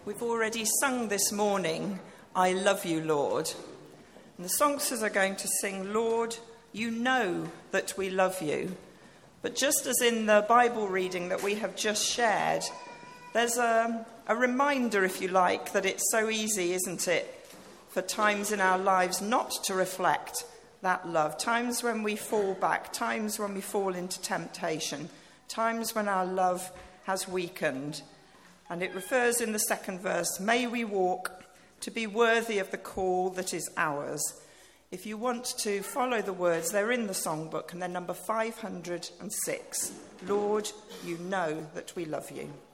We've already sung this morning, I Love You, Lord. And the songsters are going to sing, Lord, you know that we love you. But just as in the Bible reading that we have just shared, there's a reminder, if you like, that it's so easy, isn't it, for times in our lives not to reflect that love. Times when we fall back, times when we fall into temptation, times when our love has weakened. And it refers in the second verse, may we walk to be worthy of the call that is ours. If you want to follow the words, they're in the songbook and they're number 506. Lord, you know that we love you.